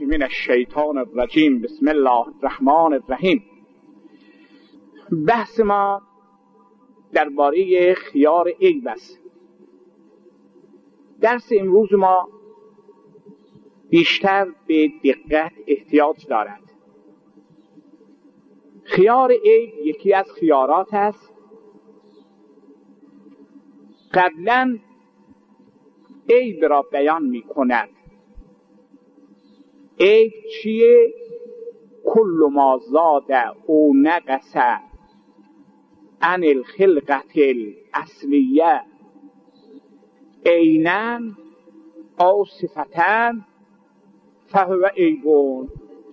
من الشیطان الرجیم. بسم الله الرحمن الرحیم. بحث ما درباره خیار عیب است. درس امروز ما بیشتر به دقت احتیاج دارد. خیار عیب یکی از خیارات است. قبلا عیب را بیان می کند. عیب چیه؟ کل ما زاد او نقص عن الخلقت الاصلیه عینا او صفتا فهو عیبون.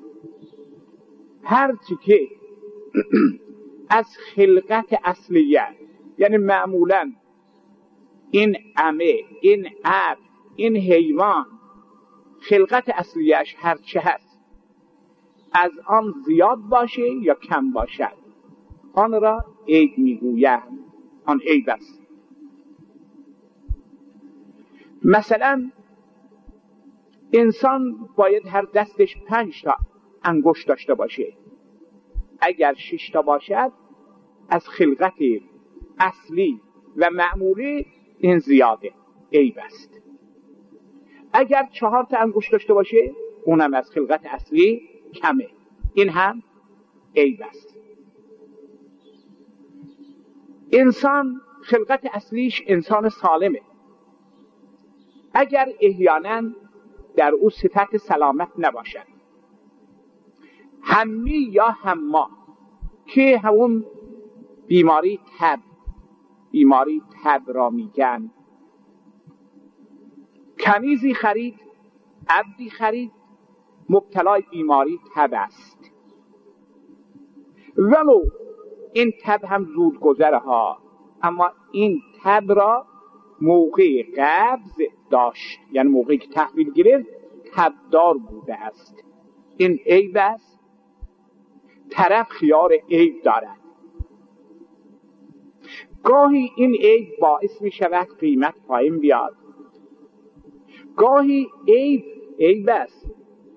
هرچی که از خلقت اصلیه، یعنی معمولا این عمه، این عبد، این حیوان، خلقت اصلیش هرچه هست، از آن زیاد باشه یا کم باشد، آن را عیب میگویند. آن عیب است. مثلا انسان باید هر دستش 5 تا انگشت داشته باشه. اگر 6 تا باشد از خلقت اصلی و معمولی این زیاده، عیب است. اگر 4 تا انگشت داشته باشه اونم از خلقت اصلی کمه، این هم عیب است. انسان خلقت اصلیش انسان سالمه. اگر احیانا در او صفت سلامت نباشد، همی یا حما که همون بیماری تب را میگن. کنیزی خرید، عبدی خرید، مبتلای بیماری تب است. ولو این تب هم زود گذره ها، اما این تب را موقع قبض داشت، یعنی موقعی که تحویل گرفت تبدار بوده است. این عیب است. طرف خیار عیب دارد. گاهی این عیب باعث می شود قیمت پایین بیاد. گاهی عیب است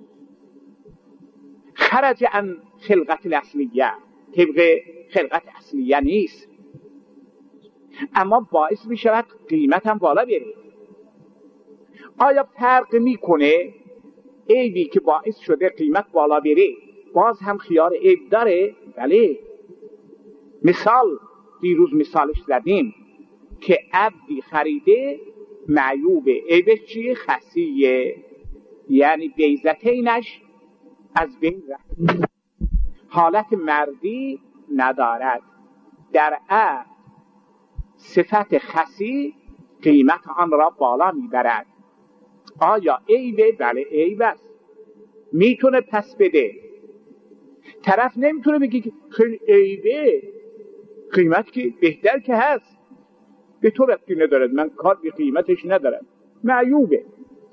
خرج عن خلقت الاصلیه، طبق خلقت اصلیه نیست، اما باعث می شود قیمت هم بالا بره. آیا فرق میکنه عیبی که باعث شده قیمت بالا بره باز هم خیار عیب داره؟ بله. مثال دیروز مثالش زدیم که عبدی خریده معیوب، عیبش چیه؟ خسیه، یعنی بیضتینش از بین رفت، حالت مردی ندارد. در عبد صفت خسی قیمت آن را بالا میبرد. آیا عیبه؟ بله عیب است. میتونه پس بده. طرف نمیتونه بگه که خیلی عیبه، قیمت که بهتر که هست، به تو ربطی ندارد، من کار به قیمتش ندارم، معیوبه.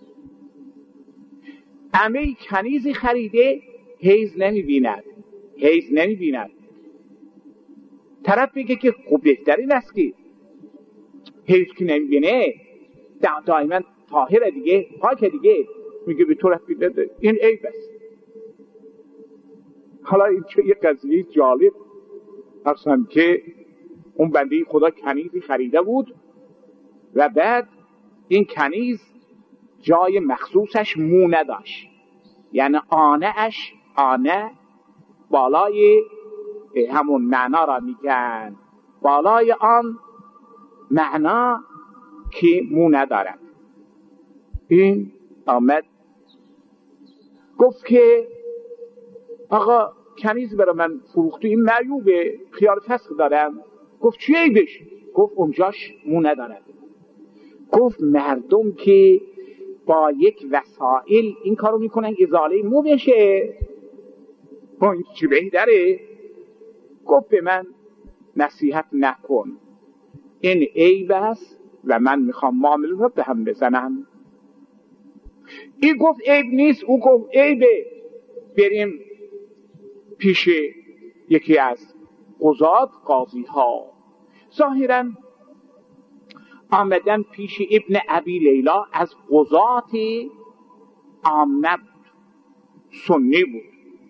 عمه کنیزی خریده حیز نمیبیند. طرف بگه که خوب بهترین است که حیز که نمیبینه، دائما طاهره دیگه، پاک دیگه، میگه به تو ربطی نداره، این عیب است. حالا این چه یه قضیه جالب هستم که اون بنده خدا کنیزی خریده بود و بعد این کنیز جای مخصوصش مو نداشت، یعنی آنه بالای همون معنا را میگن، بالای آن معنا که مو ندارد. این آمد گفت که آقا کنیز برای من فروختی، این معیوبه، خیار فسخ دارم. گفت چی عیبش؟ گفت اونجاش مو ندارد. گفت مردم که با یک وسایل این کارو میکنن ازاله مو بشه، با این چی بهتره؟ گفت به من نصیحت نکن، این عیب است و من میخوام معامله رو به هم بزنم. این گفت عیب نیست، او گفت عیبه، بریم پیش یکی از قضات، قاضی ها. ظاهرا آمدن پیش ابن ابی لیلا، از قضات عامه بود، سنی بود.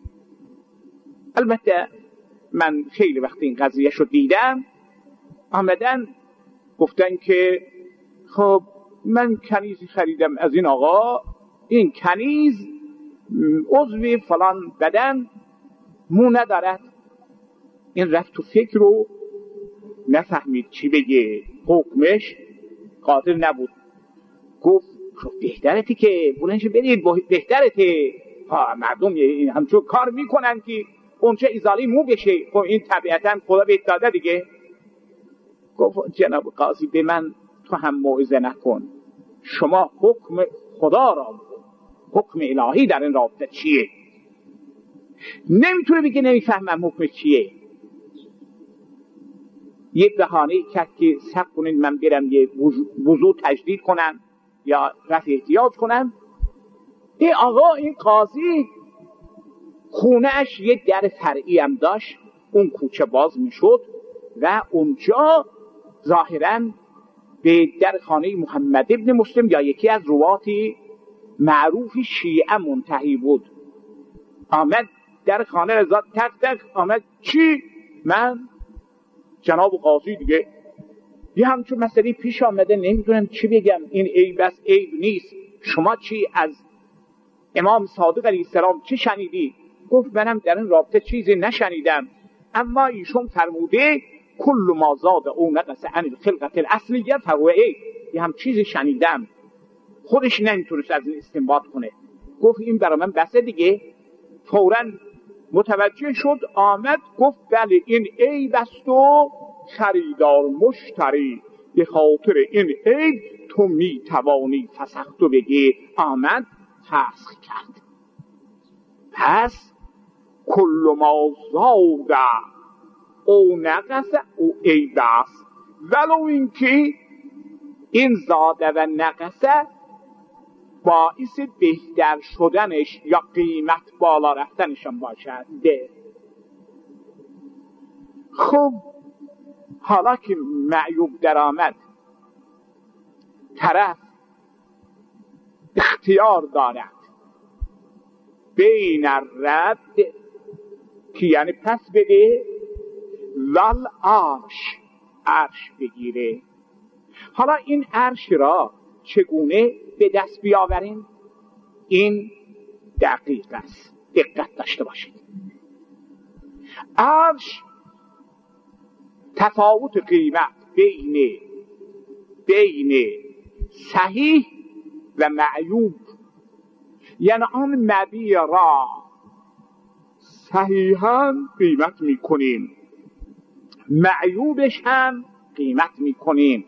البته من خیلی وقت این قضیه شو دیدم، آمدن گفتن که خب من کنیزی خریدم از این آقا، این کنیز عضو فلان بدن مو ندارد. این رفت تو فکر رو نفهمید چی بگه، حکمش قادر نبود. گفت خب بهترتی که بلنش برید، بهترته. مردم همچون کار میکنن که اونچه ازاله مو بشه، خب این طبیعتا خدا بهت داده دیگه. گفت جناب قاضی به من تو هم موعظه نکن، شما حکم خدا را، حکم الهی در این رابطه چیه؟ نمیتونه بگه نمیفهمم حکم چیه. یه بهانه کرد که صبر کنین من برم یه وضو تجدید کنم یا رفع احتیاج کنم. این آقا، این قاضی خونهش یه در فرعی هم داشت، اون کوچه باز میشد و اونجا ظاهراً به در خانه محمد ابن مسلم یا یکی از رواتی معروف شیعه منتهی بود. آمد در خانه رضا تک تک آمد، چی؟ من جناب قاضی دیگه یه همچون مسئله پیش آمده، نمیدونم چی بگم، این عیب است عیب نیست، شما چی از امام صادق علیه السلام چی شنیدی؟ گفت منم در این رابطه چیزی نشنیدم، اما ایشون فرموده کل ما زاد او نقص عن الخلقت الاصلیه فهو عیب. یه هم چیزی شنیدم. خودش نمیتونست از این استنباط کنه. گفت این برای من بسه دیگه. فوراً متوجه شد، آمد گفت بله این عیب است و خریدار مشتری، به خاطر این عیب تو میتوانی فسخت و بگی. آمد فسخ کرد. پس کل ما زاد او نقص او عیب است، ولو اینکه این زاده و نقصه باعث بهتر شدنش یا قیمت بالا رفتنشان باشد. خب حالا که معیوب در آمد، طرف اختیار دارد بین الرد که یعنی پس بده ول عرش بگیره. حالا این عرش را چگونه به دست بیاوریم؟ این دقیق است، دقت داشته باشید. عرش تفاوت قیمت بین صحیح و معیوب، یعنی آن مبیع را صحیحاً قیمت میکنیم، معیوبش هم قیمت میکنیم.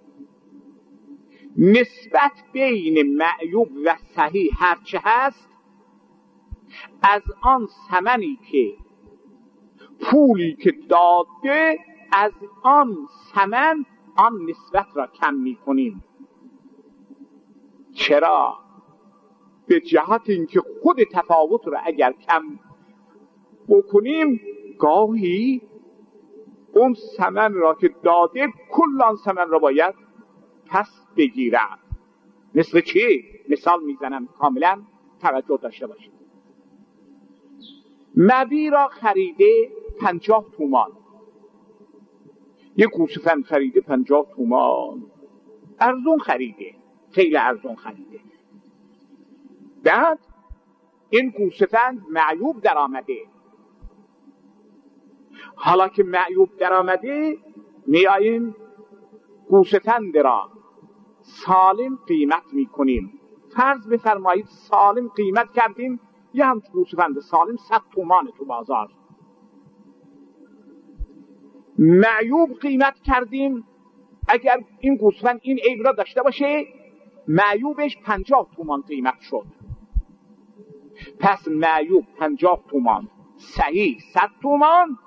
نسبت بین معیوب و صحیح هرچه هست، از آن ثمنی که پولی که داده، از آن ثمن آن نسبت را کم میکنیم. چرا؟ به جهت اینکه خود تفاوت را اگر کم بکنیم، گاهی اون ثمن را که داده کل آن ثمن را باید پس بگیرد. مثل چی؟ مثال میزنم کاملا توجه داشته باشید. مبیع را خریده 50 تومان، یک گوسفند خریده 50 تومان، ارزون خریده، خیلی ارزون خریده. بعد این گوسفند معیوب در آمده. حالا که معیوب در آمده، میاییم گوسفند را سالم قیمت میکنیم. فرض بفرمایید سالم قیمت کردیم، یه هم گوسفند سالم 100 تومان تو بازار. معیوب قیمت کردیم، اگر این گوسفند این عیب را داشته باشه، معیوبش 50 تومان قیمت شد. پس معیوب 50 تومان، صحیح 100 تومان.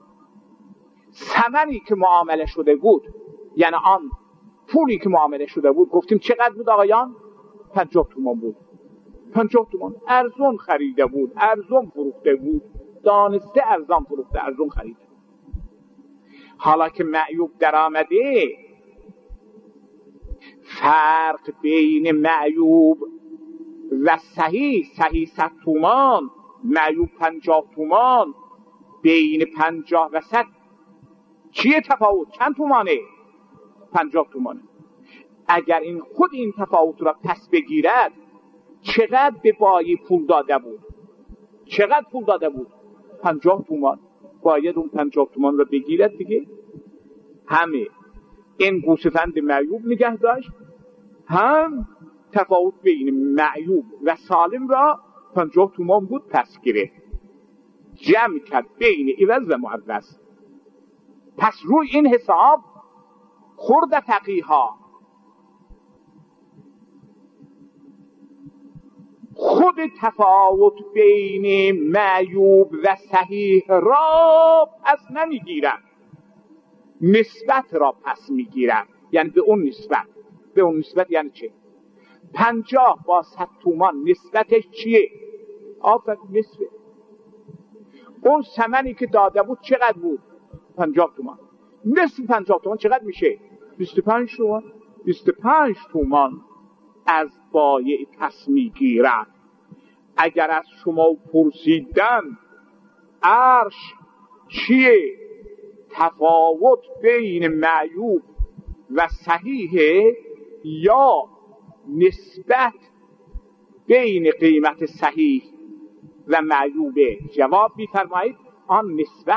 ثمنی که معامله شده بود، یعنی آن پولی که معامله شده بود، گفتیم چقدر بود آقایان؟ 50 تومان بود. 50 تومان ارزون خریده بود، ارزون فروخته بود، دانسته ارزون فروخته، ارزون خریده. حالا که معیوب در آمده، فرق بین معیوب و صحیح 100 تومان، معیوب 50 تومان. بین 50 و 100 چیه تفاوت؟ چند تومانه؟ 50 تومانه. اگر این خود این تفاوت را پس بگیرد چقدر به بایی پول داده بود؟ چقدر پول داده بود؟ 50 تومان. باید اون 50 تومان را بگیرد دیگه. همه این گوسفند معیوب نگه داشت، هم تفاوت بین معیوب و سالم را 50 تومان بود پس گرفت، جمع کرد بین عوض و معوض. پس روی این حساب خورد فقیها خود تفاوت بین معیوب و صحیح را پس نمیگیرن، نسبت را پس میگیرن. یعنی به اون نسبت یعنی چه؟ 50 با 100 تومان نسبتش چیه؟ آفت نسبه. اون ثمنی که داده بود چقدر بود؟ 50 تومان. نصف 50 تومان چقدر میشه؟ 25 تومان. 25 تومان از بایع پس میگیرن. اگر از شما پرسیدن عرش چیه؟ تفاوت بین معیوب و صحیح یا نسبت بین قیمت صحیح و معیوب؟ جواب می‌فرمایید آن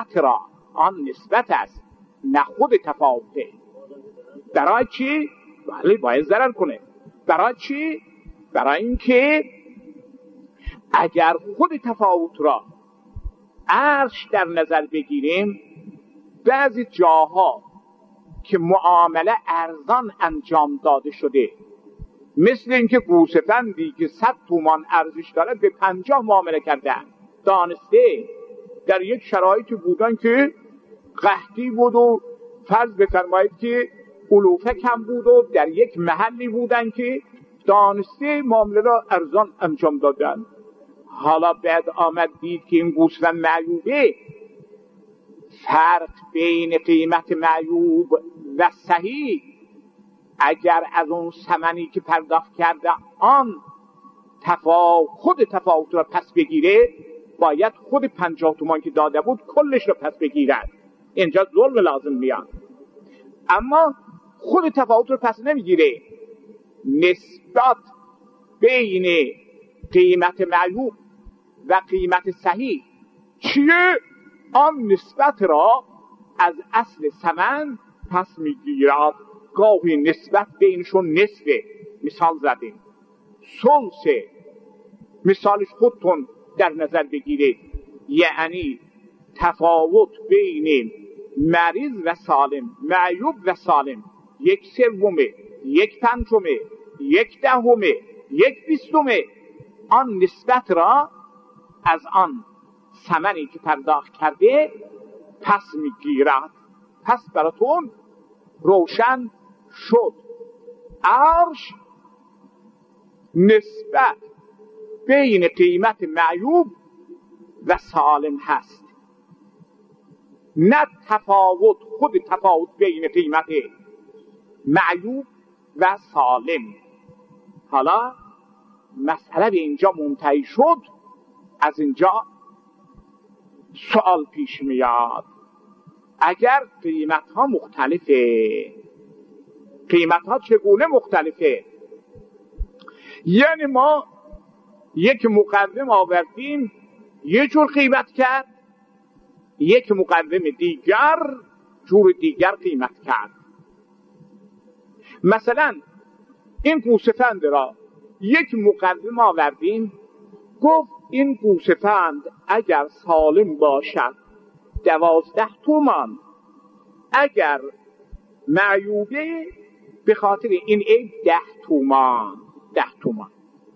نسبت است، نه خود تفاوته. برای چی؟ بله باید ضرر کنه. برای چی؟ برای اینکه اگر خود تفاوت را عرش در نظر بگیریم، بعضی جاها که معامله ارزان انجام داده شده، مثل اینکه گوسفندی که 100 تومان ارزش داره به 50 معامله کردن، دانسته در یک شرایطی بودن که قحطی بود و فرض بفرمایید که علوفه کم بود و در یک محلی بودن که دانسته معامله را ارزان انجام دادن. حالا بعد آمد دید که این گوسفند معیوبه، فرق بین قیمت معیوب و صحیح اگر از اون ثمنی که پرداخت کرده آن خود تفاوت را پس بگیره، باید خود 50 تومان که داده بود کلش را پس بگیرد. اینجا ظلم لازم میاد. اما خود تفاوت را پس نمیگیره، نسبت بین قیمت معیوب و قیمت صحیح چیه؟ آن نسبت را از اصل ثمن پس میگیرد. گاهی نسبت بینشون نصفه. مثال زدیم ثلثه. مثالش خودتون در نظر بگیرید، یعنی تفاوت بین مریض و سالم، معیوب و سالم 1/3، 1/5، 1/10، 1/20. آن نسبت را از آن ثمنی که پرداخت کرده پس میگیرد. پس براتون روشن شد عرش نسبت بین قیمت معیوب و سالم هست، نه تفاوت خود تفاوت بین قیمت معیوب و سالم. حالا مسئله به اینجا منتهی شد. از اینجا سوال پیش میاد، اگر قیمت ها مختلفه، قیمت ها چگونه مختلفه؟ یعنی ما یک مقوم آوردیم یه جور قیمت کرد، یک مقوم دیگر جور دیگر قیمت کرد. مثلا این گوسفند را یک مقوم آوردیم، گفت این گوسفند اگر سالم باشد 12 تومان، اگر معیوبه به خاطر این عیب 10 تومان. 10 تومان.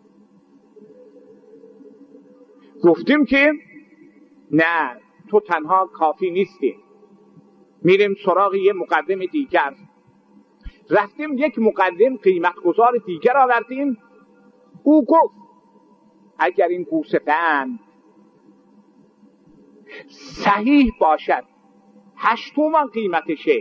گفتیم که نه، تو تنها کافی نیستی، میریم سراغ یه مقدم دیگر. رفتیم یک مقدم قیمت گذار دیگر آوردیم، او گفت اگر این گوسفند صحیح باشد 8 تومان قیمتشه،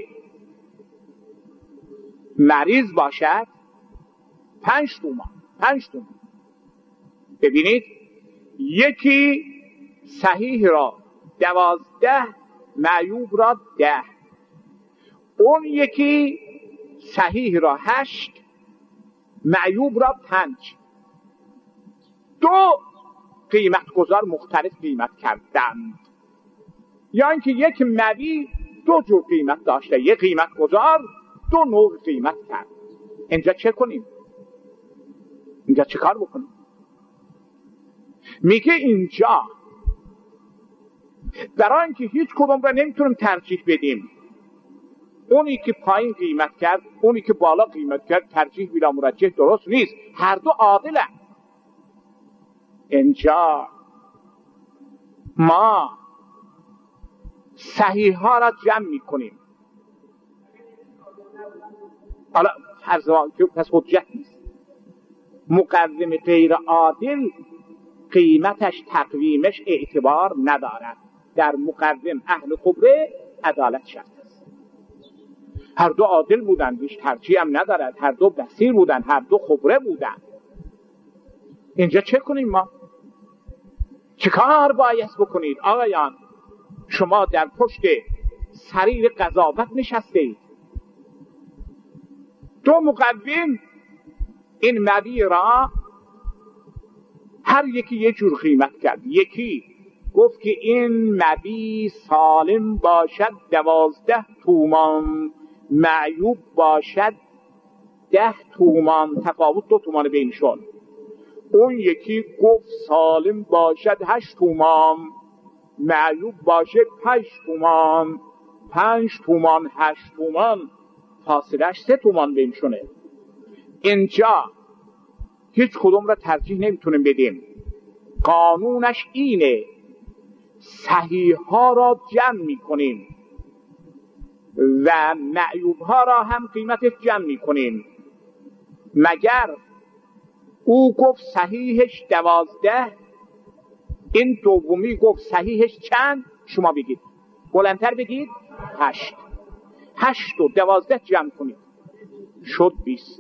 مریض باشد 5 تومان. ببینید یکی صحیح را 12، معیوب را 10. اون یکی صحیح را 8، معیوب را 5. دو قیمت گذار مختلف قیمت کردند، یا اینکه یک مبیع دو جور قیمت داشته، یک قیمت گذار دو نوع قیمت کرد. اینجا چه کنیم؟ اینجا چه کار بکنیم؟ میگه اینجا برای اینکه هیچ کدوم را نمیتونیم ترجیح بدیم، اونی که پایین قیمت کرد اونی که بالا قیمت کرد، ترجیح بلا مرجح درست نیست، هر دو عادلن. اینجا ما صحیح ها را جمع میکنیم. حالا هر زمان که پس حجت نیست. مقوم غیر عادل قیمتش تقویمش اعتبار ندارد. در مقوم اهل خبره عدالت شرط است. هر دو عادل بودن، هیچ ترجیح هم ندارد، هر دو بصیر بودن، هر دو خبره بودن. اینجا چه کنیم ما؟ چه کار باید بکنید آقایان؟ شما در پشت سریر قضاوت نشسته اید. دو مقوم این مبیع را هر یکی یه جور قیمت کرد. یکی گفت که این مبیع سالم باشد 12 تومان، معیوب باشد 10 تومان، تفاوت 2 تومان بینشون. اون یکی گفت سالم باشد 8 تومان، معیوب باشد 5 تومان. 5 تومان 8 تومان فاصلهش 3 تومان بینشونه. اینجا هیچ کدوم را ترجیح نمیتونیم بدیم. قانونش اینه، صحیح ها را جمع میکنیم و معیوب ها را هم قیمتش جمع میکنیم. مگر او گفت صحیحش 12، این دومی گفت صحیحش چند؟ شما بگید، بلندتر بگید. 8. 8 و 12 جمع کنید شد 20.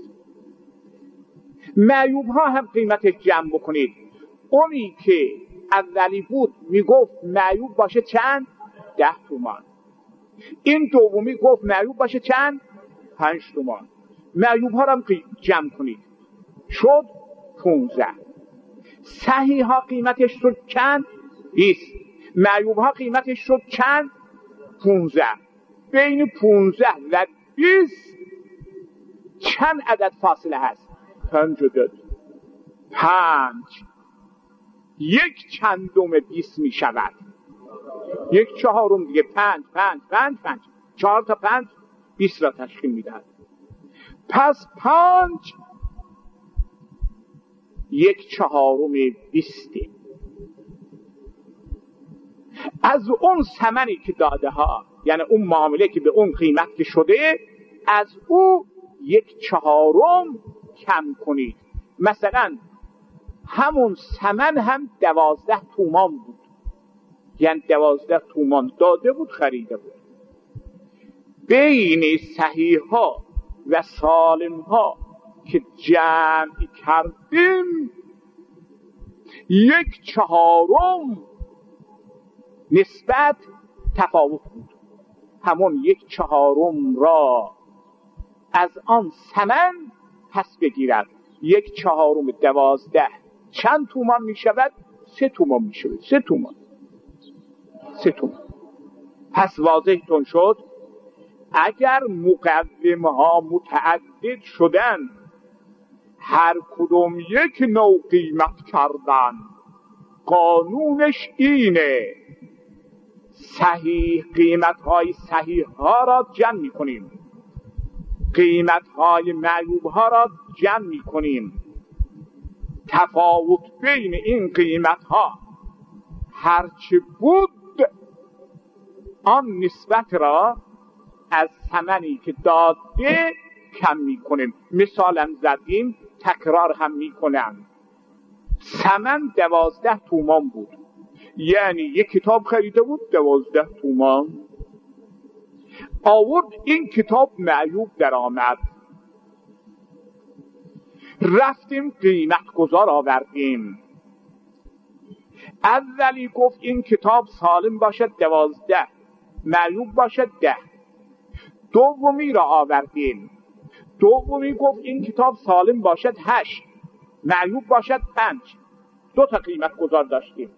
معیوب ها هم قیمتش جمع بکنید. اونی که اولی بود میگفت معیوب باشه چند؟ 10 تومان. این دومی گفت معیوب باشه چند؟ 5 تومان. معیوب ها هم جمع کنید شد 15. صحیح ها قیمتش شد چند؟ 20. معیوب ها قیمتش شد چند؟ 15. بین 15 و 20 چند عدد فاصله هست؟ 5 عدد. 5 یک چندم 20 می شود. 1/4 دیگه. 5 5 5 5 4 تا 5 20 را تشکیل می دهد. پس 5 1/4 20. از اون ثمنی که داده ها، یعنی اون معامله که به اون قیمت که شده، از او 1/4 کم کنید. مثلا همون ثمن هم 12 تومان بود، یعنی 12 تومان داده بود، خریده بود. بین صحیح ها و سالم ها که جمع کردیم 1/4 نسبت تفاوت بود. همون 1/4 را از آن ثمن پس بگیرد. 1/4 12 چند تومان می شود؟ 3 تومان می شود. 3 تومان. پس واضح تون شد اگر مقوم ها متعدد شدن، هر کدوم یک نوع قیمت کردن، قانونش اینه، صحیح قیمت های صحیح ها را جمع می کنیم، قیمت های معیوب ها را جمع می کنیم. تفاوت بین این قیمت ها هرچه بود آن نسبت را از ثمنی که داده کم می کنیم. مثالم زدیم، تکرار هم می کنم. ثمن 12 تومان بود، یعنی یک کتاب خریده بود 12 تومان. آورد این کتاب معیوب در آمد، رفتیم قیمت گذار آوردیم، اولی گفت این کتاب سالم باشد 12، معیوب باشد 10. دومی را آوردیم، دومی گفت این کتاب سالم باشد 8، معیوب باشد 5. 2 تا قیمت گذار داشتیم.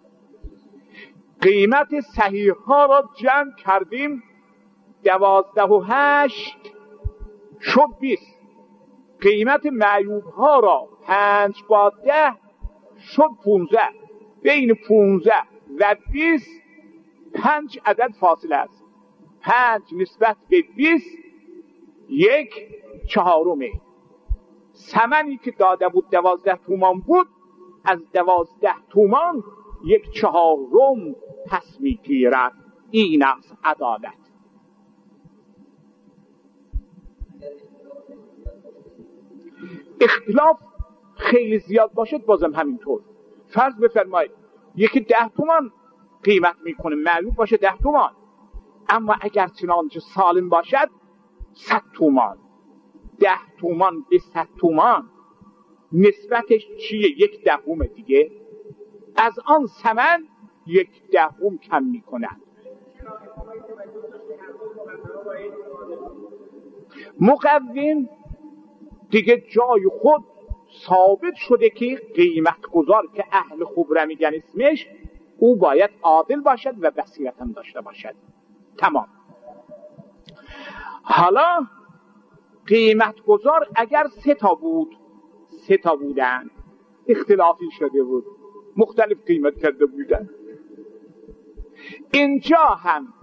قیمت صحیح ها را جمع کردیم، 12 و 8 شد 20. قیمت معیوب ها را 5 با 10 شد 15. بین 15 و 20 5 عدد فاصله است. 5 نسبت به 20 1/4. ثمنی که داده بود 12 تومان بود، از 12 تومان 1/4 پس میگیرد. این است عدالت. اختلاف خیلی زیاد باشد بازم همینطور. فرض بفرمایید یکی 10 تومان قیمت میکنه، معیوب باشه 10 تومان، اما اگر چنانچه سالم باشد 100 تومان. 10 تومان به 100 تومان نسبتش چیه؟ 1/10 دیگه. از آن ثمن 1/10 کم میکند. مقوم دیگه جای خود ثابت شده که قیمت گذار که اهل خبره میگن اسمش، او باید عادل باشد و بصیرت هم داشته باشد. تمام. حالا قیمت گذار اگر 3 تا بود، 3 تا بودن، اختلافی شده بود، مختلف قیمت کرده بودن. اینجا هم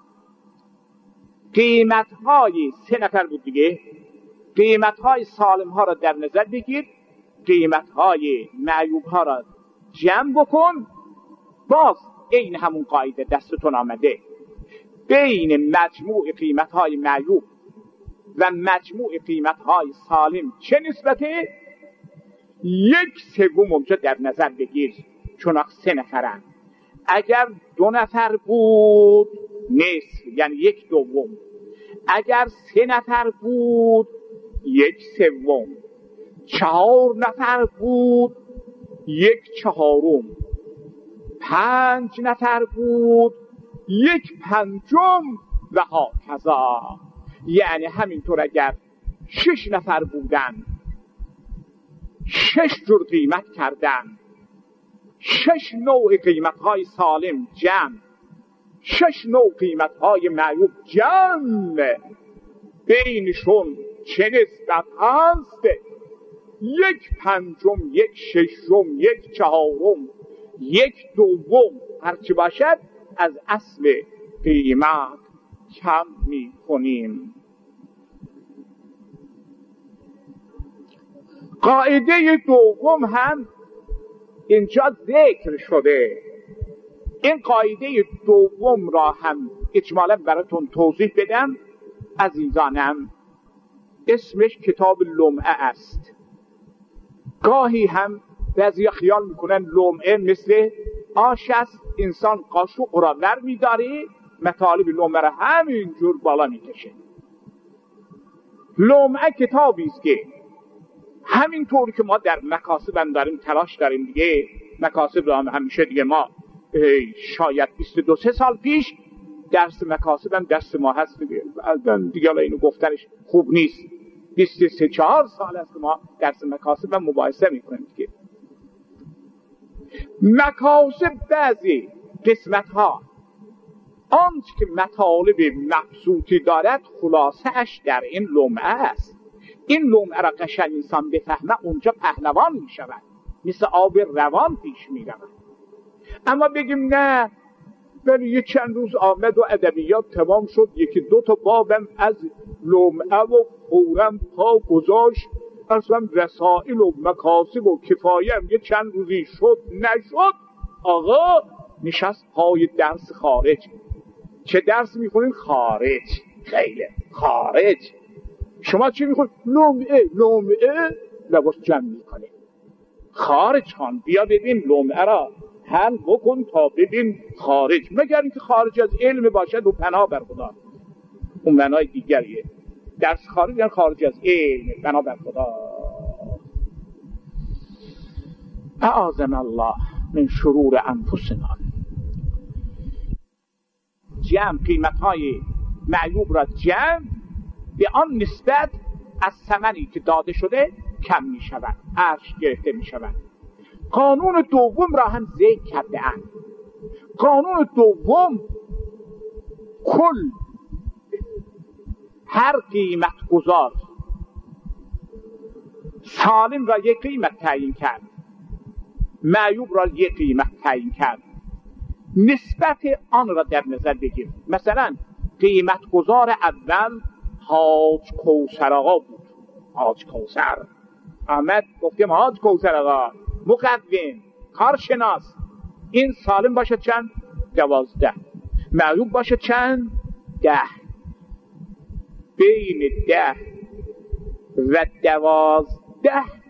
قیمت های 3 نفر بود دیگه. قیمت های سالم ها را در نظر بگیر، قیمت های معیوب ها را جمع بکن. باز این همون قاعده دستتون آمده، بین مجموع قیمت های معیوب و مجموع قیمت های سالم چه نسبته؟ 1/3 اونجا در نظر بگیر، چون 3 نفرن. اگر 2 نفر بود نصف، یعنی 1/2. اگر 3 نفر بود 1/3. 4 نفر بود 1/4. 5 نفر بود 1/5 و هاکذا. یعنی همینطور اگر 6 نفر بودن 6 جور قیمت کردن، 6 نوع قیمت های سالم جمع، 6 نوع قیمت های معیوب جمع، بینشون چه نسبت هست؟ 1/5، 1/6، 1/4، 1/2 هرچی باشد از اصل قیمت کم می کنیم. قاعده دوم هم اینجا ذکر شده. این قاعده دوم را هم اجمالا براتون توضیح بدم عزیزانم. اسمش کتاب لمعه است. گاهی هم بعضی خیال میکنن لمعه مثل آش است، انسان قاشق را ور میداره، مطالب لمعه را همینجور بالا میکشه. لمعه کتابی است که همینطور که ما در مکاسب هم داریم تلاش داریم دیگه، مکاسب را هم همیشه دیگه ما شاید 22-23 سال پیش درس مکاسب هم درس ما هست دیگه اینو گفتنش خوب نیست. 23-24 سال است که ما درس مکاسب هم مباحثه میکنیم دیگه. مکاسب بعضی قسمت ها آنچه که مطالب مبسوطی دارد خلاصه اش در این لمعه است. این لمعه را قشنگ انسان بفهمه اونجا پهلوان می شود، مثل آب روان پیش می رود. اما بگیم نه ولی یه چند روز آمد و ادبیات تمام شد، 1-2 تا بابم از لمعه و فورم پا گذاشت، اصلا رسائل و مکاسب و کفایم یه چند روزی شد نشد، آقا نشست پای درس خارج. چه درس میخونین؟ خارج. خیلی خارج. شما چی میخونین؟ لمعه لباس جمع میکنه. خارج خان بیا ببین لمعه را حل بکن تا ببین خارج، مگر اینکه خارج از علم باشد و پناه بر خدا، اون معنای دیگریه. درس خارج یعنی خارج از علم، پناه بر خدا. اعاذنا الله. من شرور انفسنا. جمع قیمت‌های معیوب را جمع به آن نسبت از ثمنی که داده شده کم می شود، ارش گرفته می شود. قانون دوم را هم ذکر کرده اند. قانون دوم، کل هر قیمت گذار سالم را یک قیمت تعیین کرد، معیوب را یک قیمت تعیین کرد، نسبت آن را در نظر بگیر. مثلا قیمت گذار اول حاج کوثر آقا بود. حاج کوثر آمد، گفتیم حاج کوثر آقا مقدم کارشناس، این سالم باشه چند؟ 12. معیوب باشه چند؟ 10. بین 10 و 12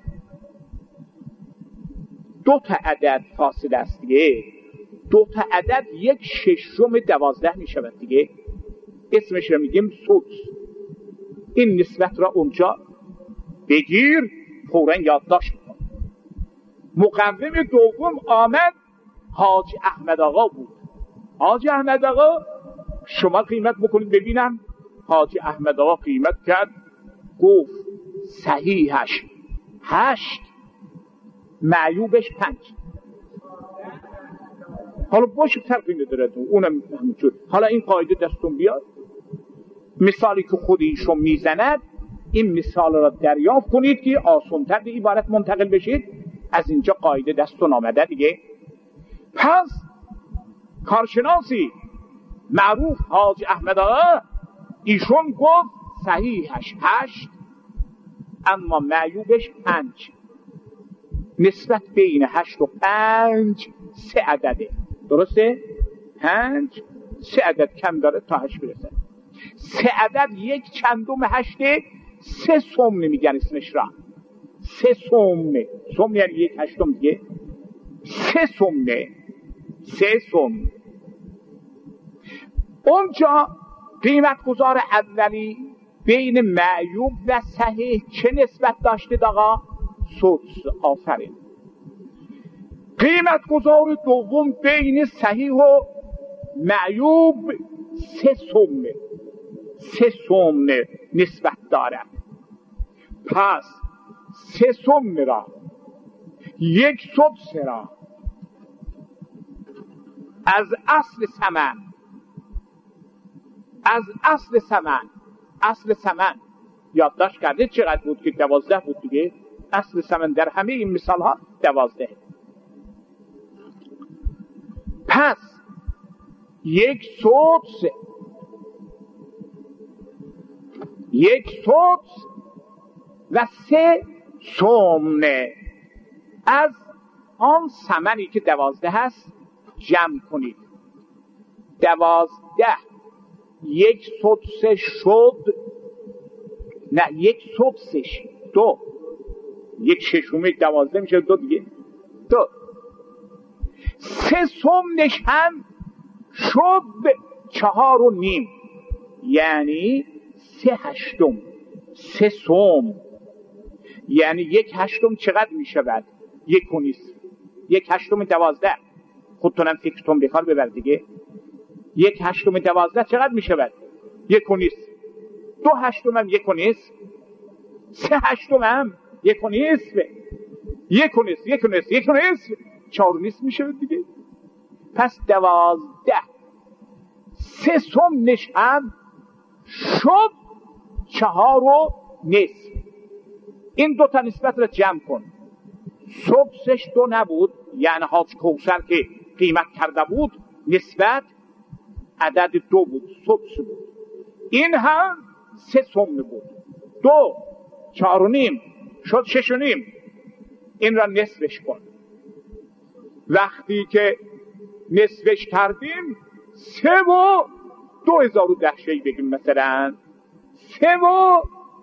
2 تا عدد فاصله است دیگه. 2 تا عدد 1/6 12 می شود دیگه. اسمش رو میگیم سدس. این نسبت را اونجا بگیر، فوراً یادداشت کن. مقوم دوم آمد، حاج احمد آقا بود. حاج احمد آقا شما قیمت بکنید ببینم. حاج احمد آقا قیمت کرد، گفت صحیحش 8، معیوبش 5. حالا باشه فرقی نداره، اونم همینجور. حالا این قاعده دستون بیاد، مثالی که خود ایشون میزند این مثال را دریافت کنید که آسان‌تر به عبارت منتقل بشید. از اینجا قاعده دستون آمده دیگه. پس کارشناسی معروف حاج احمد آقا، ایشون گفت صحیحش 8 اما معیوبش 5. نسبت بین 8 و 5 3 عدده. درسته؟ 5 3 عدد کم داره تا 8 برسه. 3 عدد 1/8 3 سمن میگن اسمش را. 3 سمن. سمن یعنی 1/8 دیگه. 3 سمن. 3 سمن. اونجا قیمت گذار اولی بین معیوب و صحیح چه نسبت داشته آقا؟ سدس. آفرین. قیمت گذار دوم بین صحیح و معیوب 3 سمن. 3 سمن نسبت دارد. پس 3 سمن را 1 سدس را از اصل ثمن یادداشت کرده چقدر بود که 12 بود دیگه. اصل ثمن در همه این مثال ها 12. پس 1 سدس و 3 سمن از آن ثمنی که 12 هست جمع کنید. 12 1 سدسش شد، نه 1 سدسش 2، 1/6 12 میشه 2 دیگه. 2 3 سمنش هم شد 4.5، یعنی 3/8. 3 سمن یعنی 1/8 چقدر میشود؟ 1.5. 1/8 12. خودتونم فکرتون بکار ببر دیگه. 1/8 12 چقدر میشود؟ 1.5. 2/8 هم 1.5. 3/8 هم 1.5. 4.5 میشود دیگه. پس 12 3 سمنش هم شد 4.5. این 2 تا نسبت را جمع کن. سدسش 2 نبود، یعنی حاج کوثر که قیمت کرده بود نسبت عدد 2 بود، سدس بود. این هم 3 سمن بود. 2 4.5 شد 6.5. این را نصفش کن. وقتی که نصفش کردیم 3 و 2010 بگیم، مثلا 3 و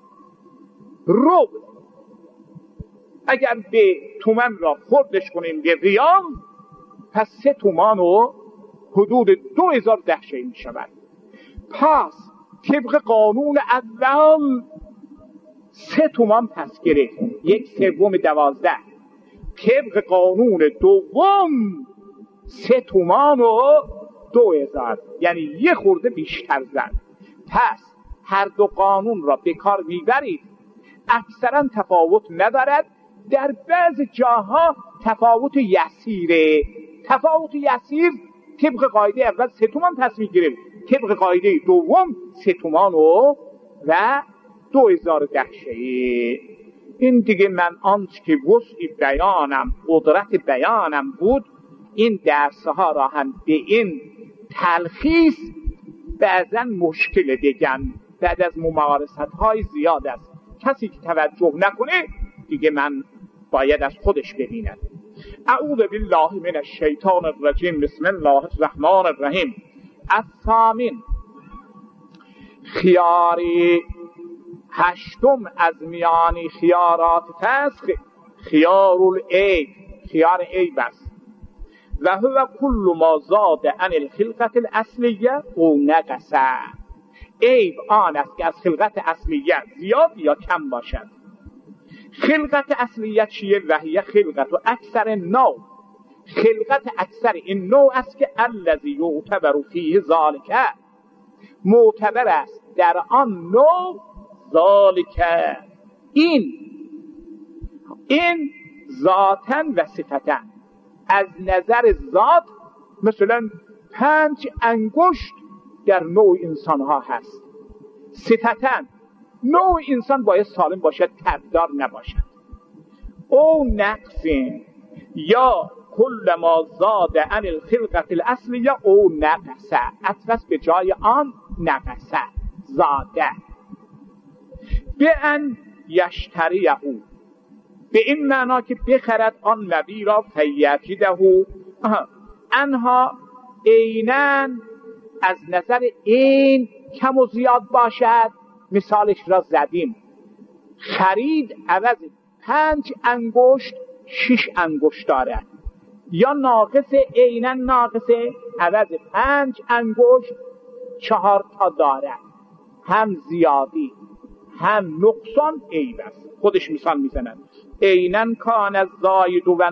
ربع. اگر به تومن را خردش کنیم به ریال، پس 3 تومان و حدود 2010 می شود. پس طبق قانون اول 3 تومان پس گرفت. 1/3 12. طبق قانون دوم 3 تومان و 2000، یعنی یه خورده بیشتر زد. پس هر دو قانون را به کار میبرید، اکثرا تفاوت ندارد، در بعض جاها تفاوت یسیره. تفاوت یسیر طبق قاعده اول 3 تومان تصمیم گرفت، طبق قاعده دوم 3 تومان و 2000 دهشه. این دیگه من آنچه که وسع بیانم، قدرت بیانم بود، این درسها را هم به این تلخیص بعضا مشکل بگم. بعد از ممارست های زیاد است، کسی که توجه نکنه دیگه من باید از خودش ببیند. اعوذ بالله من الشیطان الرجیم. بسم الله الرحمن الرحیم. الثامن، خیاری هشتم از میانی خیارات فسخ، خیار العیب، خیار عیب است. و هو کل ما زاد عن الخلقت الاصلیه او نقص. عیب آن است که از خلقت اصلیه زیاد یا کم باشد. خلقت اصلیه چیه؟ وحیه خلقت و اکثر نوع، خلقت اکثر این نوع است که الذی یعتبر فیه ذالک، معتبر است در آن نوع ذالک، این ذاتن و صفتن. از نظر ذات مثلا 5 انگشت در نوع انسان ها هست. صفتن نوع انسان باید سالم باشد، تبدار نباشد. او نقص، یا کل ما زاد عن الخلقت الاصلیه او نقص، اطفس به جای آن نقص زاده. به ان یشتریه، به این معنا که بخرد آن نبی را، فیجده انها عینن، از نظر این کم و زیاد باشد. مثالش را زدیم، خرید عوض 5 انگشت 6 انگشت دارد، یا ناقص عینن ناقصه عوض 5 انگشت 4 تا دارد. هم زیادی هم نقصان عیب است. خودش مثال میزند، عینن کان از زاید و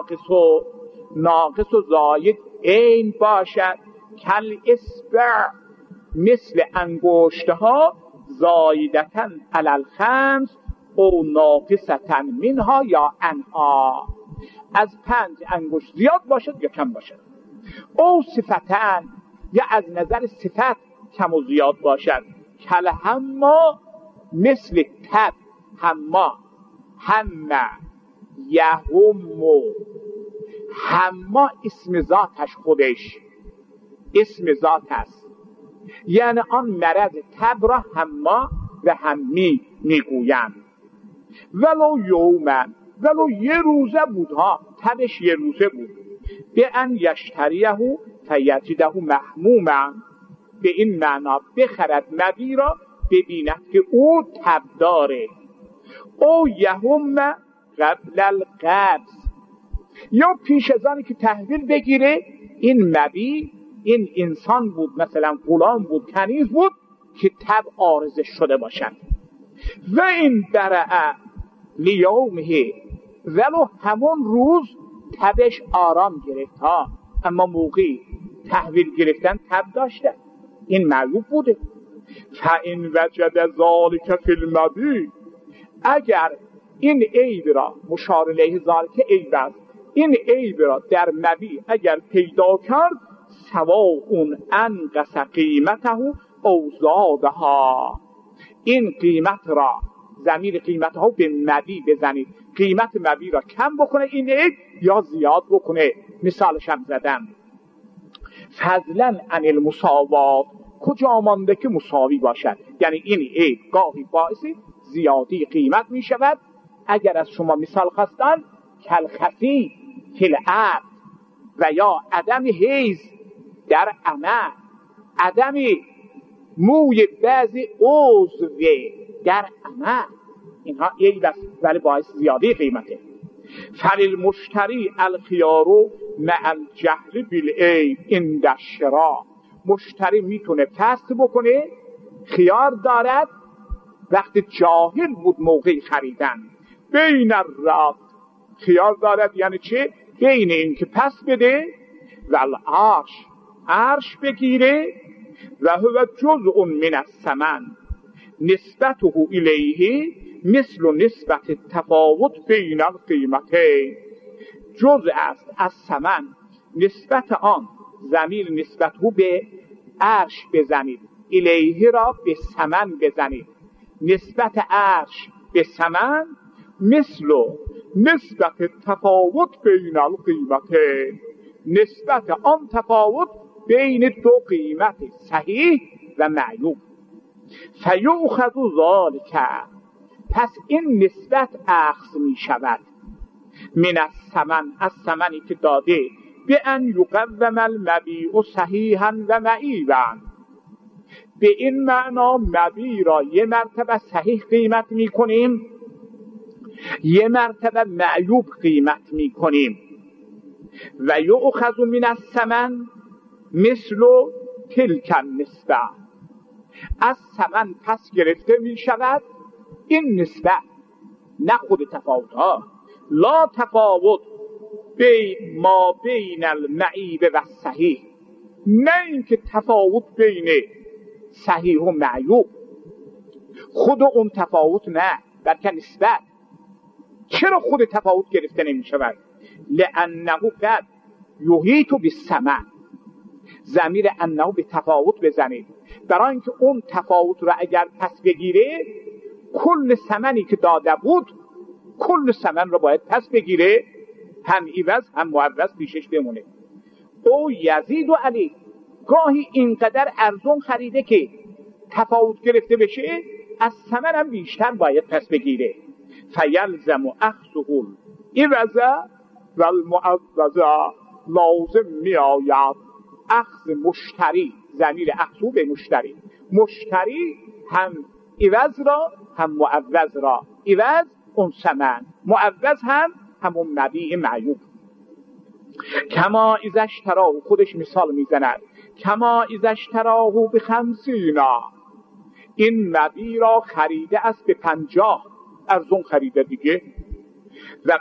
ناقص و زاید عین باشد، کل اصبع، مثل انگشتها، زایدتن علی الخمس او ناقصتن منها یا انها، از 5 انگشت زیاد باشد یا کم باشد. او صفتن، یا از نظر صفت کم و زیاد باشد. کل همه، مثل تب، همه، همه، یهمو، همه اسم ذاتش خودش اسم ذات است، یعنی آن مرض تب را همه و همی میگویند. ولو یومن، ولو یه روزه بود ها، تبش یه روزه بود. به ان یشتریه فیجده محموما، به این معنا بخرد نبی را ببیند که او تب داره. او یهم قبل القبض، یا پیش از آنی که تحویل بگیره این نبی، این انسان بود، مثلا غلام بود، کنیز بود که تب عارضه شده باشد. و این برعه لیومه، ولو همون روز تبش آرام گرفت ها، اما موقعی تحویل گرفتن تب داشته، این معیوب بوده. فَإِنْ وَجَدَ ذَلِكَ فِي الْمَبِي، اگر این عیب را، مشار الیه ذالک عیب است، این عیب را در مبی اگر پیدا کرد، سواء انقص قیمته او زادها، این قیمت را، ضمیر قیمت ها به مبی بزنید، قیمت مبی را کم بکنه این عیب یا زیاد بکنه. مثالش هم زدم. فضلا عن المساوات، کجا مانده که مساوی باشد، یعنی این عیب گاهی باعث زیادی قیمت می شود. اگر از شما مثال خواستن، کالخفی فی العقد، و یا عدم حیز در عمل، عدم موی بعضی عضو در عمل، اینها عیب است ولی باعث زیادی قیمته. فللمشتری الخیار مع الجهل بالعیب عند الشراء، مشتری میتونه فسخ بکنه، خیار دارد وقت جاهل بود موقع خریدن. بین الرد، خیال دارد یعنی چه؟ بین این که پس بده و عرش بگیره و هو جزء من الثمن نسبته الیه مثل نسبت تفاوت بین القیمتین. جزء است از ثمن، نسبت آن ضمیر نسبت او به عرش بزنید، الیه را به ثمن بزنید. نسبت عرش به ثمن مثل نسبت تفاوت بین القیمتین، نسبت آن تفاوت بین دو قیمت صحیح و معیوب. فیؤخذ ذلک، پس این نسبت اخذ می شود من الثمن، از ثمنی که داده، به ان یقوم المبیع صحیحا و معیبا، به این معنا مبیع را یه مرتبه صحیح قیمت می کنیم، یه مرتبه معیوب قیمت می کنیم. و یؤخذ من الثمن مثل تلک النسبه، از ثمن پس گرفته می شود این نسبت، نه خود تفاوت ها، لا تفاوت ما بین المعیب و صحیح، نه اینکه تفاوت بین صحیح و معیوب، خود اون تفاوت نه، بلکه نسبت. چرا خود تفاوت گرفته نمی شود؟ لانه قد یحیط بالثمن، ضمیر انه به تفاوت بزنید، برای اینکه اون تفاوت را اگر پس بگیره، کل ثمنی که داده بود کل ثمن را باید پس بگیره، هم عوض هم معوض پیشش بمونه. او یزید و علی، گاهی اینقدر ارزون خریده که تفاوت گرفته بشه، از ثمن هم بیشتر باید پس بگیره. فیلزم اخذه العوض و المعوض، لازم می آید اخذ مشتری، ضمیر اخذو به مشتری، مشتری هم عوض را هم معوض را، عوض اون ثمن، معوض هم همون مبیع معیوب. کما اذا اشتراه، خودش مثال میزند، کما اذا اشتراه ب50، این مبیع را خریده است به 50، ارزون خریده دیگه. و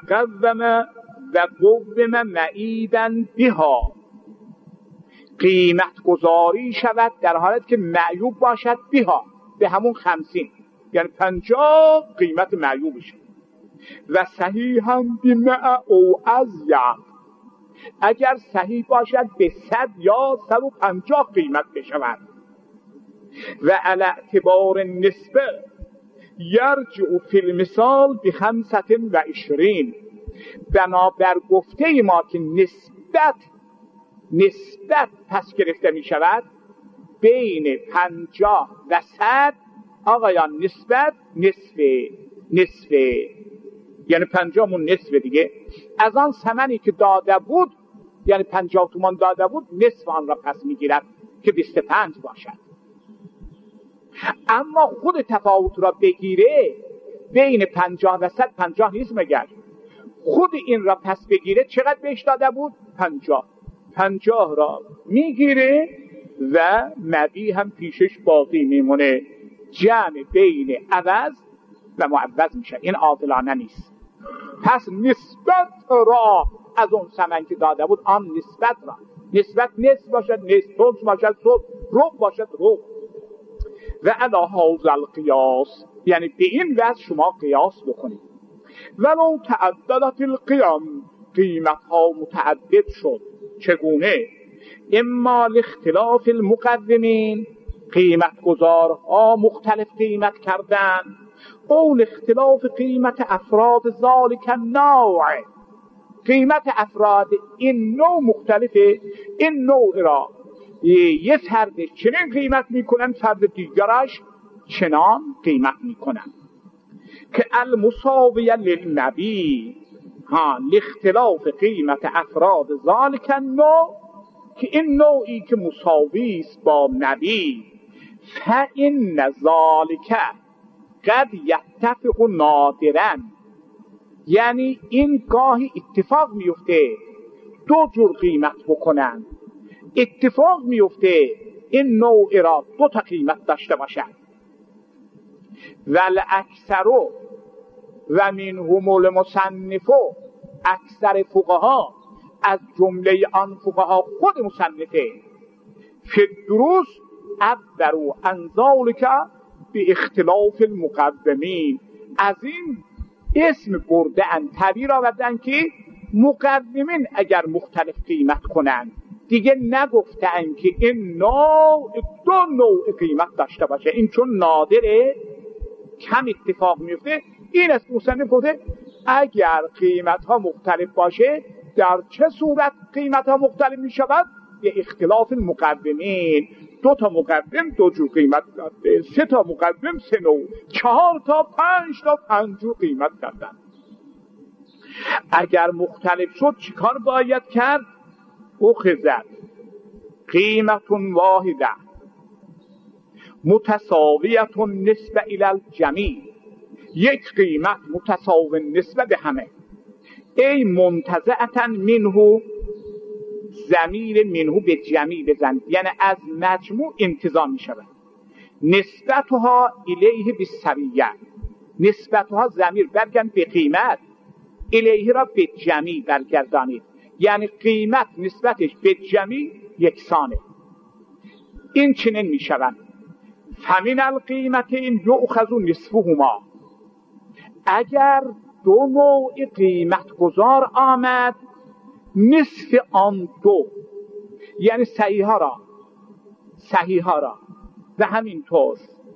قوم معیبا بها، قیمت گذاری شود در حالت که معیوب باشد بها، به همون 50، یعنی 50 قیمت معیوبش. و صحیح هم بمع او ازید، اگر صحیح باشد به 100 یا 150 قیمت بشود. و علی اعتبار نسبه یرجع فی المثال ب25، بنابر گفته ما که نسبت پس گرفته می شود بین 50 و 100. آقایان نسبت نصفه، یعنی 50 مون نصفه دیگه، از آن ثمنی که داده بود، یعنی 50 تومان داده بود، نصف آن را پس می گیرد که 25 باشد. اما خود تفاوت را بگیره بین 50 و 100، 50 نیست مگر، خود این را پس بگیره، چقدر بهش داده بود؟ 50 را میگیره و مبیع هم پیشش باقی میمونه، جمع بین عوض و معوض میشه. این عادلانه نیست. پس نسبت را از اون ثمن که داده بود، آن نسبت را، نسبت نصف باشد نصف، ثلث باشد ثلث، ربع باشد ربع. و علی هذا القیاس، یعنی به این وجه شما قیاس بکنید. ولو تعددت القیم، قیمت ها متعدد شد. چگونه؟ اما لاختلاف المقدمین، قیمت گذارها مختلف قیمت کردن، او لاختلاف قیمت افراد ذالک النوع، قیمت افراد این نوع مختلفه، این نوع را یه فرد چنین قیمت میکنن، فرد دیگرش چنان قیمت میکنن. که المساویه للمبیع، لاختلاف قیمت افراد ذالک النوع، که این نوعی که مساوی است با مبیع، فإن ذالک قد یتفق نادرا، یعنی این گاهی اتفاق میفته دو جور قیمت بکنن، اتفاق میفته این نوع را دو تا قیمت داشته باشد. والاکثر و منهم المصنف، اکثر فقها از جمله آن فقها خود مصنفه فی الدروس عبروا عن ذلک به اختلاف المقدمین، از این اسم بردن، تعبیر آوردن که مقدمین اگر مختلف قیمت کنن دیگه نگفتن که این نوع دو نوع قیمت داشته باشه، این چون نادره کم اتفاق میفته. این از مصنف گفته اگر قیمت ها مختلف باشه در چه صورت قیمت ها مختلف می شود؟ به اختلاف المقدمین. 2 تا مقدم 2 جور قیمت داده، 3 تا مقدم 3 نوع، 4 تا 5 تا 5 جور قیمت دادن. اگر مختلف شد چیکار باید کرد؟ اخذت قیمت واحده متساویت نسبه الی الجمیع، یک قیمت متساوی نسبه به همه. ای منتزعتا منه، ضمیر منه به جمیع بزن، یعنی از مجموع انتزاع می شود. نسبتها الیه بالسویه، نسبتها ضمیر برگرد به قیمت، الیه را به جمیع برگردانید، یعنی قیمت نسبتش به جمیع یکسانه. این چنین می شود فمن القیمتین یؤخذ نصفهما، اگر 2 نوع قیمت گذار آمد نصف آن 2، یعنی صحیح ها را و همینطور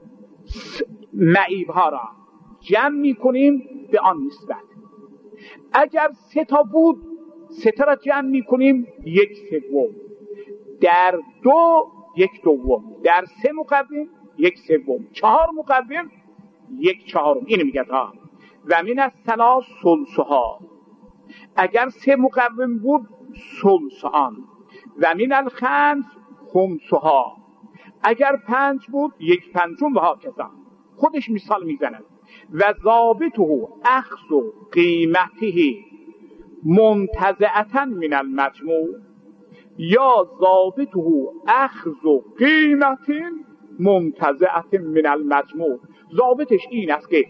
معیب ها را جمع می کنیم به آن نسبت. اگر 3 تا بود 3 تا را جمع می کنیم 1/3، در 2 1/2، در 3 مقدم 1/3، 4 مقدم 1/4. اینو میگه ها. و من الثلاث ثلثها، اگر 3 مقدم بود ثلث آن، و من الخمس خمسها، اگر 5 بود 1/5 و هاکذا. خودش مثال میزند. و ضابطه اخذ قیمته منتزعتا من المجموع، یا ضابطه اخذ قیمت منتزعت من المجموع. ضابطش این است که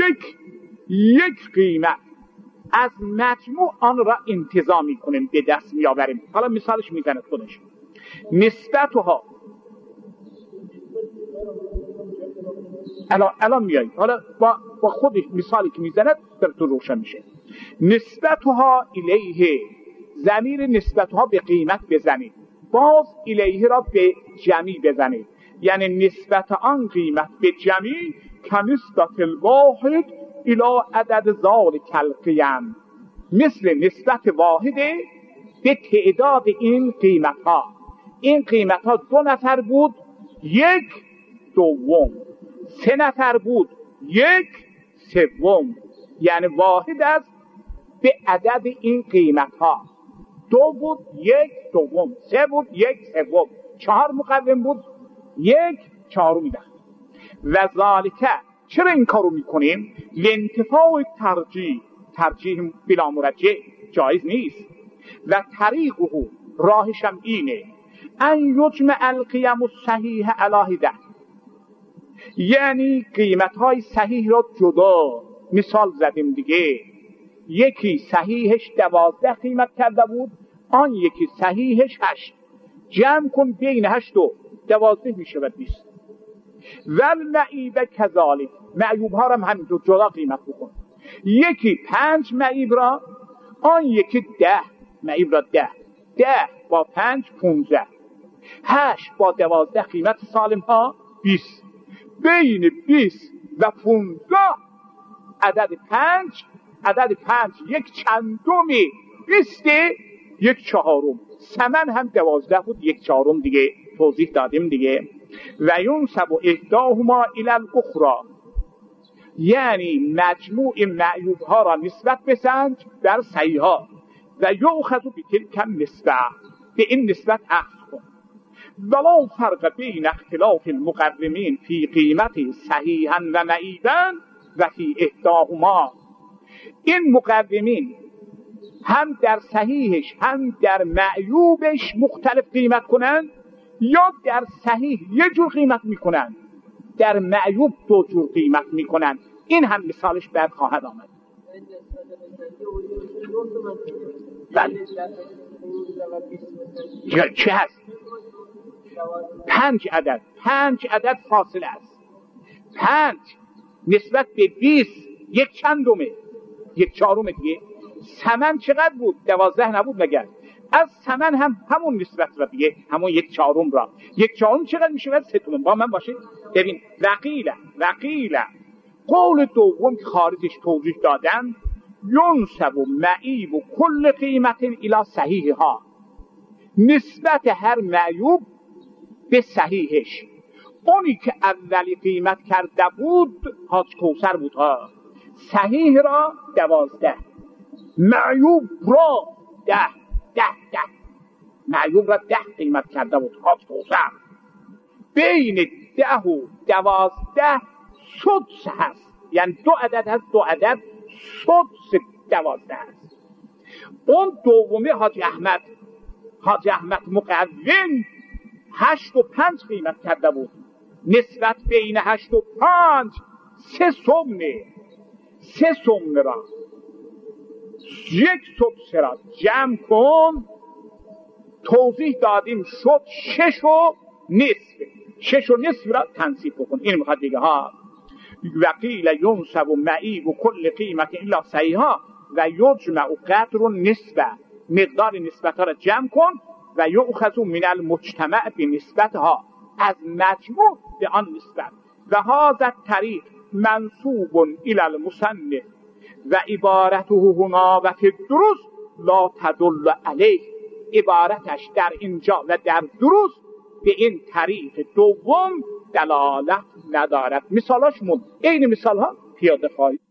یک قیمت از مجموع آن را انتزاع میکنیم، به دست میآوریم. حالا مثالش میزنه خودش. نسبتها الان میاییم، حالا با خودش مثالی که میزند براتون روشن میشه. نسبتها الیه، ضمیر نسبتها به قیمت بزنید، باز الیه را به جمیع بزنید، یعنی نسبت آن قیمت به جمیع کنسبت الواحد الی عدد ذالک القیم، مثل نسبت واحده به تعداد این قیمت ها. این قیمت ها 2 نفر بود 1/2، 3 نفر بود 1/3، یعنی واحد است به عدد این قیمت ها. 2 بود 1/2، 3 بود 1/3، 4 مقدم بود 1/4 میدن. و ذالکه، چرا این کارو میکنیم؟ لانتفاع ترجیح بلا مرجع جایز نیست. و طریقه، راهشم اینه، ان یجمع القیم الصحیح علی حده، یعنی قیمت های صحیح را جدا. مثال زدیم دیگه، یکی صحیحش 12 قیمت کرده بود، آن یکی صحیحش 8، جمع کن بین 8 و 12 میشه 20. والمعیب کذالک، معیوب ها را هم همینطور جدا قیمت بکن. یکی 5 معیب را، آن یکی 10 معیب را 10 با 5 15، 8 با 12 قیمت سالم ها 20. بین 20 و 15 عدد 5 یک چندمی 20 1/4. ثمن هم 12 بود 1/4 دیگه توضیح دادیم دیگه. و ینسب احداهما الی الاخری، یعنی مجموع معیوب ها را نسبت بسنج در صحیح ها. و یؤخذ بتلک النسبه، به این نسبت اخذ کن. ولا فرق بین اختلاف المقدمین فی قیمت صحیحا و معیبا و فی احداهما. این مقدمین هم در صحیحش هم در معیوبش مختلف قیمت کنند، یا در صحیح 1 جور قیمت میکنند، در معیوب 2 جور قیمت میکنند. این هم مثالش بعد خواهد آمد. بله چه هست؟ 5 عدد، 5 عدد فاصله است. 5 نسبت به 20 یک چندمه، یک چهارم دیگه. ثمن چقدر بود؟ 12 نبود مگر؟ از ثمن هم همون نسبت را دیگه، همون یک چهارم را. یک چهارم چقدر میشه؟ 3 تومن. با من باشید ببین. وقیله قول دوم که خارجش توضیح دادن، ینسب و معیب و کل قیمت الی صحیحها، نسبت هر معیوب به صحیحش. اونی که اولی قیمت کرده بود حاج کوثر بود ها، صحیح را 12، معیوب را 10 معیوب را 10 قیمت کرده بود حاج کوثر. بین 10 و 12 سدس هست، یعنی 2 عدد هست، 2 عدد سدس 12 هست. اون دومی حاج احمد مقوم 8 و 5 قیمت کرده بود، نسبت بین 8 و 5 3 سمنه. 3 سمنه را 1 سدس را جمع کن، توضیح دادیم شد 6 و نصف. 6 و نصف را تنصیب بکن. این میخواد دیگه ها. وقیل ینسب و معیب و کل قیمت الا صحیحها و یجمع و قدر و نسبه، مقدار نسبت ها را جمع کن و یؤخذ من المجتمع به نسبتها، از مجموع به آن نسبت. و هذا طریق منسوب الی المصنف و عبارته هنا و فی الدروس لا تدل علیه. عبارتش در اینجا و در دروس به این طریق دوم دلالت ندارد. مثالاش این مثال ها پیاده خواهید